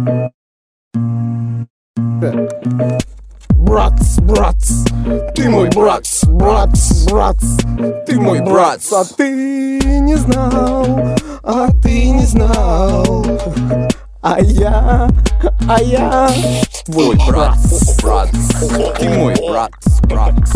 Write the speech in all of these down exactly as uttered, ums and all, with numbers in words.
Братц, братц, ты мой братц, братц, братц, ты мой братц. А ты не знал, а ты не знал. А я, а я твой братц, братц, ты мой братц, братц,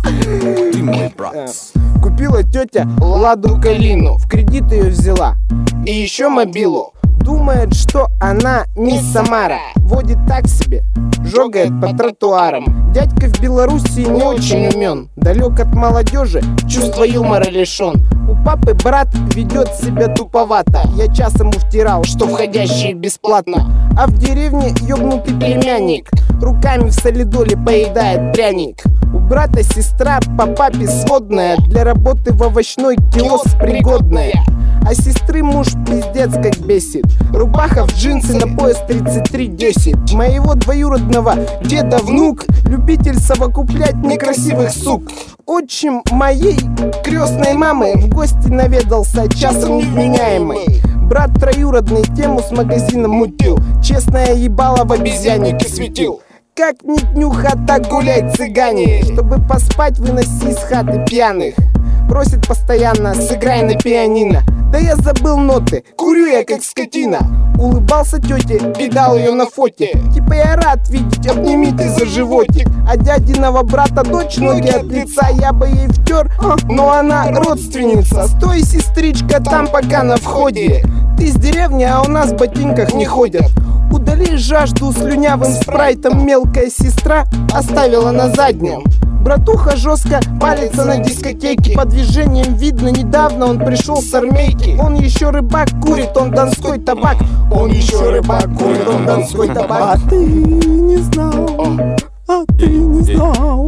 ты мой братц. Купила тетя Ладу Калину, в кредит ее взяла, и еще мобилу. Думает, что она мисс Самара, водит так себе, жогает по тротуарам. Дядька в Белоруссии не очень умен, далек от молодежи, чувство юмора лишен. У папы брат ведет себя туповато, я час ему втирал, что входящие бесплатно. А в деревне ёбнутый племянник руками в солидоле поедает пряник. У брата сестра по папе сводная, для работы в овощной киоск пригодная. А сестры муж пиздец как бесит, рубаха в джинсы на пояс тридцать три десять. Моего двоюродного деда внук, любитель совокуплять некрасивых сук. Отчим моей крестной мамы в гости наведался, часом невменяемый. Брат троюродный тему с магазином мутил, честное ебало в обезьяннике светил. Как не днюха, так гуляй, цыгане, чтобы поспать выноси из хаты пьяных. Просит постоянно, сыграй на пианино. Да я забыл ноты, курю я как скотина. Улыбался тете, видал ее на фоте. Типа я рад видеть, обними ты за животик. А дядиного брата дочь ноги от лица я бы ей втер, но она родственница. Стой, сестричка, там пока на входе. Ты из деревни, а у нас в ботинках не ходят. Удали жажду слюнявым спрайтом, мелкая сестра оставила на заднем. Братуха жестко палится на дискотеке, по движениям видно, недавно он пришел с армейки. Он еще рыбак курит, он донской табак. Он еще рыбак курит, он донской табак. А ты не знал, а ты не знал.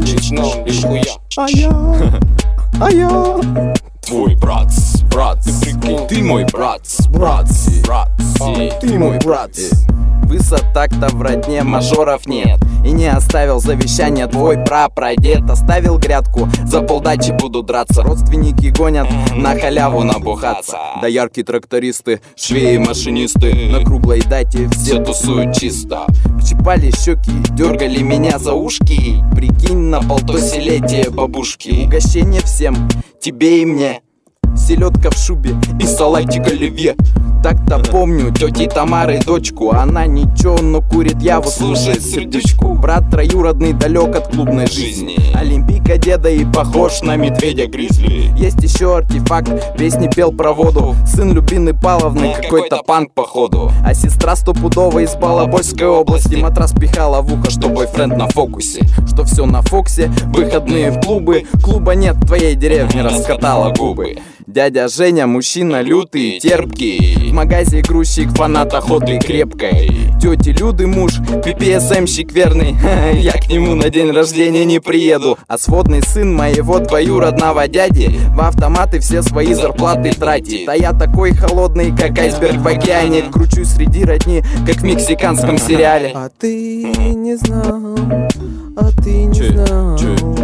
А я, а я твой братц, братц, ты мой братц, братц, братц, ты мой братц. Высота-то в родне, мажоров нет. И не оставил завещание твой прапрадед. Оставил грядку, за полдачи буду драться. Родственники гонят на халяву набухаться. Да яркие трактористы, швеи, машинисты на круглой дате все тусуют чисто. Щипали щеки, дергали меня за ушки. Прикинь, на полтосилетие бабушки. Угощение всем, тебе и мне. Селедка в шубе и салатик оливье. Так-то помню тети Тамары дочку. Она ничего, но курит яву, слушает сердючку. Брат троюродный далек от клубной жизни. Олимпийка деда и похож на медведя гризли. Есть еще артефакт, песни пел про воду. Сын Любины Павловны, какой-то панк походу. А сестра стопудово из Балабольской области. Матрас пихала в ухо, что бойфренд на фокусе. Что все на Фоксе, выходные в клубы. Клуба нет в твоей деревне, раскатала губы. Дядя Женя, мужчина лютый, терпкий. В магазе грузчик, фанат охоты крепкой. Тети Люды муж, пи пи эс эм-щик верный. Я к нему на день рождения не приеду. А сводный сын моего двоюродного дяди в автоматы все свои зарплаты тратит. А я такой холодный, как айсберг в океане. Кручусь среди родни, как в мексиканском сериале. А ты не знал, а ты не знал.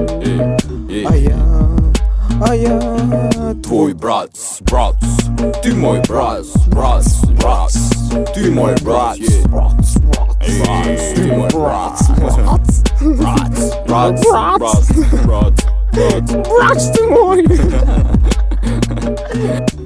А я, а я твой братц, братц, ты мой братц, братц, братц, ты мой братц, братц, братц, ты мой братц, братц, братц, братц, братц, братц, братц, братц ты мой.